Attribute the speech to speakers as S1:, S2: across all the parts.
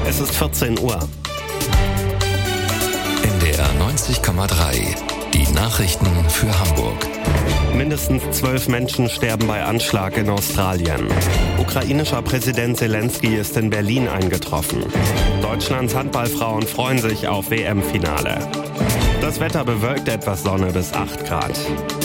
S1: Es ist 14 Uhr.
S2: NDR 90,3. Die Nachrichten für Hamburg.
S1: Mindestens 12 Menschen sterben bei Anschlag in Australien. Ukrainischer Präsident Zelensky ist in Berlin eingetroffen. Deutschlands Handballfrauen freuen sich auf WM-Finale. Das Wetter bewölkt, etwas Sonne bis 8 Grad.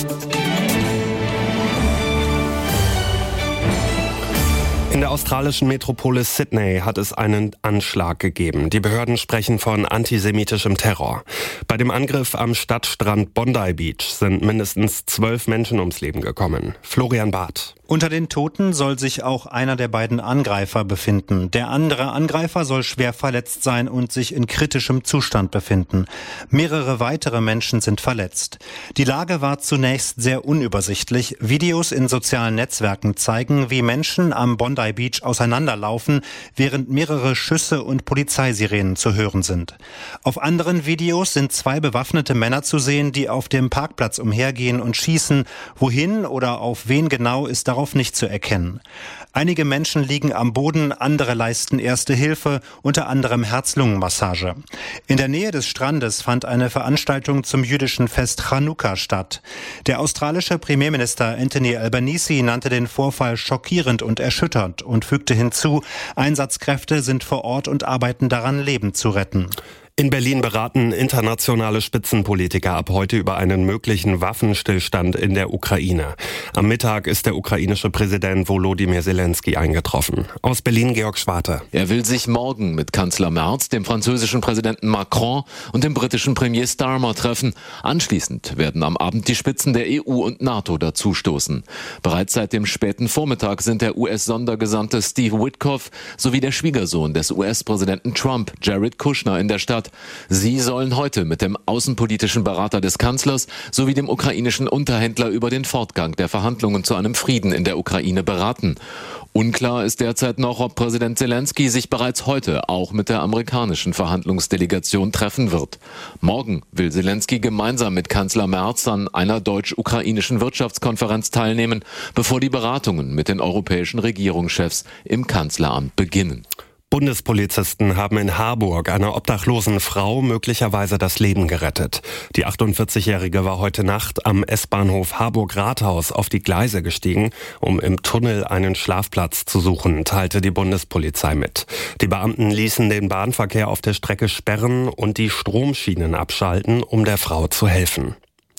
S1: In der australischen Metropole Sydney hat es einen Anschlag gegeben. Die Behörden sprechen von antisemitischem Terror. Bei dem Angriff am Stadtstrand Bondi Beach sind mindestens 12 Menschen ums Leben gekommen. Florian Barth.
S3: Unter den Toten soll sich auch einer der beiden Angreifer befinden. Der andere Angreifer soll schwer verletzt sein und sich in kritischem Zustand befinden. Mehrere weitere Menschen sind verletzt. Die Lage war zunächst sehr unübersichtlich. Videos in sozialen Netzwerken zeigen, wie Menschen am Bondi Beach auseinanderlaufen, während mehrere Schüsse und Polizeisirenen zu hören sind. Auf anderen Videos sind 2 bewaffnete Männer zu sehen, die auf dem Parkplatz umhergehen und schießen. Wohin oder auf wen genau ist darauf nicht zu erkennen. Einige Menschen liegen am Boden, andere leisten Erste Hilfe, unter anderem Herz-Lungen-Massage. In der Nähe des Strandes fand eine Veranstaltung zum jüdischen Fest Chanukka statt. Der australische Premierminister Anthony Albanese nannte den Vorfall schockierend und erschütternd und fügte hinzu, Einsatzkräfte sind vor Ort und arbeiten daran, Leben zu retten.
S1: In Berlin beraten internationale Spitzenpolitiker ab heute über einen möglichen Waffenstillstand in der Ukraine. Am Mittag ist der ukrainische Präsident Volodymyr Zelensky eingetroffen. Aus Berlin Georg Schwarte.
S4: Er will sich morgen mit Kanzler Merz, dem französischen Präsidenten Macron und dem britischen Premier Starmer treffen. Anschließend werden am Abend die Spitzen der EU und NATO dazustoßen. Bereits seit dem späten Vormittag sind der US-Sondergesandte Steve Witkoff sowie der Schwiegersohn des US-Präsidenten Trump, Jared Kushner, in der Stadt. Sie sollen heute mit dem außenpolitischen Berater des Kanzlers sowie dem ukrainischen Unterhändler über den Fortgang der Verhandlungen zu einem Frieden in der Ukraine beraten. Unklar ist derzeit noch, ob Präsident Zelensky sich bereits heute auch mit der amerikanischen Verhandlungsdelegation treffen wird. Morgen will Zelensky gemeinsam mit Kanzler Merz an einer deutsch-ukrainischen Wirtschaftskonferenz teilnehmen, bevor die Beratungen mit den europäischen Regierungschefs im Kanzleramt beginnen.
S1: Bundespolizisten haben in Harburg einer obdachlosen Frau möglicherweise das Leben gerettet. Die 48-Jährige war heute Nacht am S-Bahnhof Harburg-Rathaus auf die Gleise gestiegen, um im Tunnel einen Schlafplatz zu suchen, teilte die Bundespolizei mit. Die Beamten ließen den Bahnverkehr auf der Strecke sperren und die Stromschienen abschalten, um der Frau zu helfen.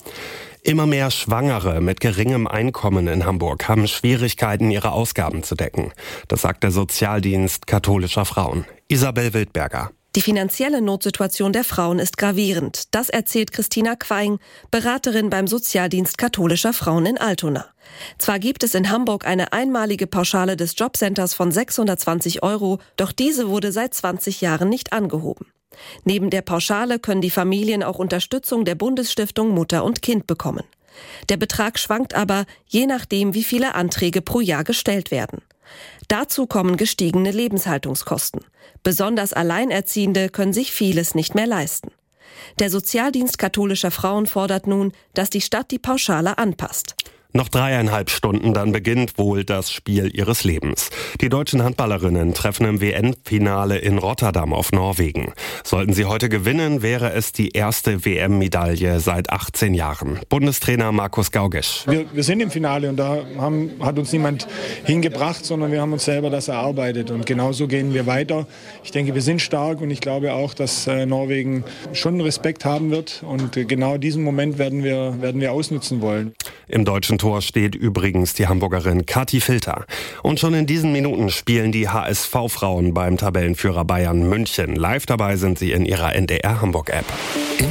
S1: Immer mehr Schwangere mit geringem Einkommen in Hamburg haben Schwierigkeiten, ihre Ausgaben zu decken. Das sagt der Sozialdienst katholischer Frauen. Isabel Wildberger.
S5: Die finanzielle Notsituation der Frauen ist gravierend. Das erzählt Christina Queing, Beraterin beim Sozialdienst katholischer Frauen in Altona. Zwar gibt es in Hamburg eine einmalige Pauschale des Jobcenters von 620 €, doch diese wurde seit 20 Jahren nicht angehoben. Neben der Pauschale können die Familien auch Unterstützung der Bundesstiftung Mutter und Kind bekommen. Der Betrag schwankt aber, je nachdem, wie viele Anträge pro Jahr gestellt werden. Dazu kommen gestiegene Lebenshaltungskosten. Besonders Alleinerziehende können sich vieles nicht mehr leisten. Der Sozialdienst katholischer Frauen fordert nun, dass die Stadt die Pauschale anpasst.
S1: Noch 3,5 Stunden, dann beginnt wohl das Spiel ihres Lebens. Die deutschen Handballerinnen treffen im WM-Finale in Rotterdam auf Norwegen. Sollten sie heute gewinnen, wäre es die erste WM-Medaille seit 18 Jahren. Bundestrainer Markus Gaugisch.
S6: Wir sind im Finale und da hat uns niemand hingebracht, sondern wir haben uns selber das erarbeitet. Und genauso gehen wir weiter. Ich denke, wir sind stark und ich glaube auch, dass Norwegen schon Respekt haben wird. Und genau diesen Moment werden wir ausnutzen wollen.
S1: Im deutschen Tor steht übrigens die Hamburgerin Kathi Filter. Und schon in diesen Minuten spielen die HSV-Frauen beim Tabellenführer Bayern München. Live dabei sind sie in ihrer NDR Hamburg-App.